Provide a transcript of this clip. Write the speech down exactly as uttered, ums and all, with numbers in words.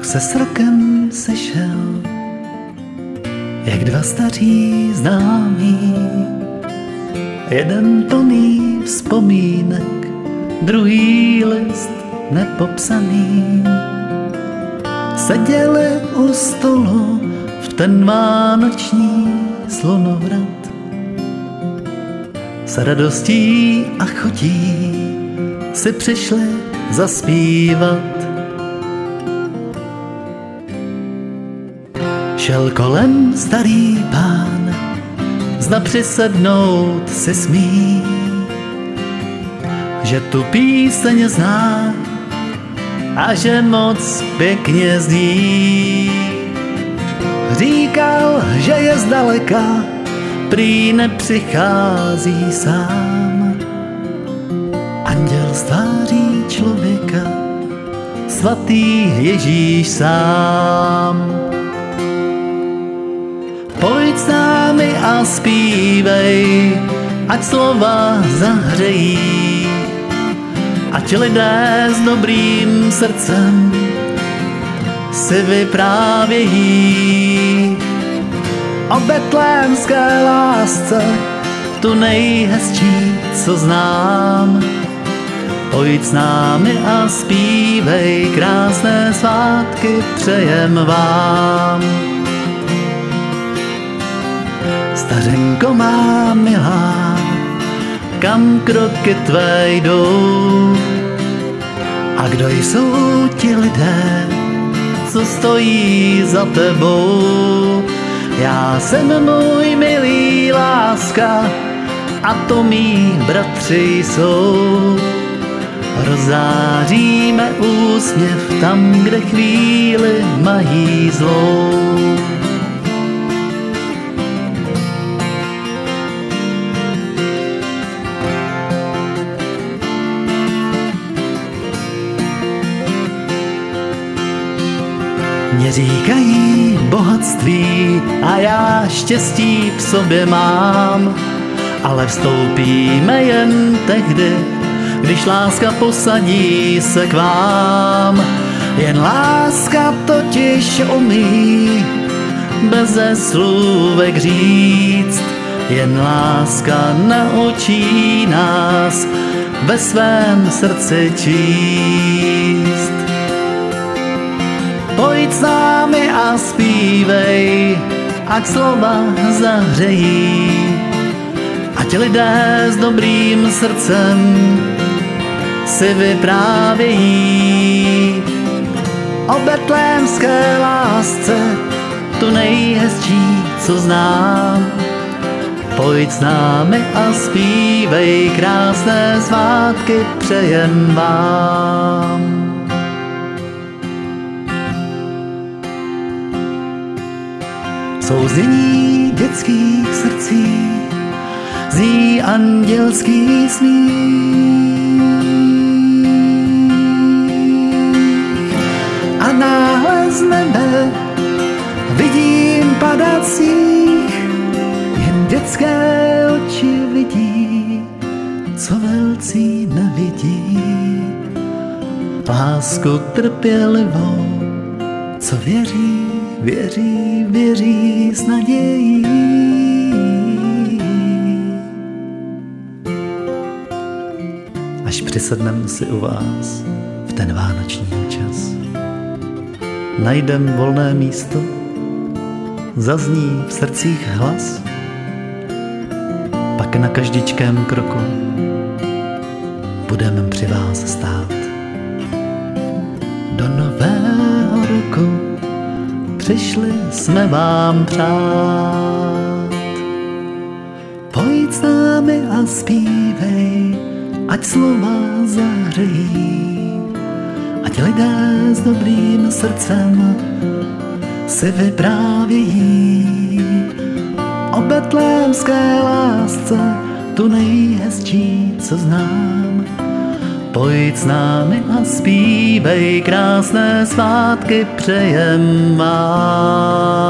se s rokem sešel, jak dva staří známí. Jeden plný vzpomínek, druhý list nepopsaný. Seděli u stolu v ten vánoční slunovrat. S radostí a chutí si přišli zaspívat. Šel kolem starý pán, zda přisednout si smí, že tu píseň zná a že moc pěkně zní. Říkal, že je zdaleka, prý nepřichází sám. Anděl z tváří člověka, svatý Ježíš sám. Pojď s námi a zpívej, ať slova zahřejí, ať lidé s dobrým srdcem si vyprávějí o betlémské lásce, tu nejhezčí, co znám. Pojď s námi a zpívej, krásné svátky přejem vám. Stařenko má milá, kam kroky tvé jdou? A kdo jsou ti lidé, co stojí za tebou? Já jsem můj milý láska a to mý bratři jsou. Rozáříme úsměv tam, kde chvíli mají zlou. Mě říkají bohatství a já štěstí v sobě mám, ale vstoupíme jen tehdy, když láska posadí se k vám. Jen láska totiž umí beze slůvek říct, jen láska naučí nás ve svém srdci číst. Pojď s námi a zpívej, ať slova zahřejí, ať lidé s dobrým srdcem si vyprávějí o betlémské lásce, tu nejhezčí, co znám. Pojď s námi a zpívej, krásné svátky přejem vám. Souznění dětských srdcí zní andělský smích. A náhle z nebe vidím padat sníh, jen dětské oči vidí, co velcí nevidí. Lásku trpělivou, co věří, věří, věří s nadějí. Až přisednem si u vás v ten vánoční čas, najdem volné místo, zazní v srdcích hlas, pak na každičkém kroku budeme při vás stát. Do nového roku přišli jsme vám přát. Pojď s námi a zpívej, ať slova zahřejí, ať lidé s dobrým srdcem si vyprávějí o betlémské lásce, tu nejhezčí, co znám. Pojď s námi a zpívej, krásné svátky přejem vám.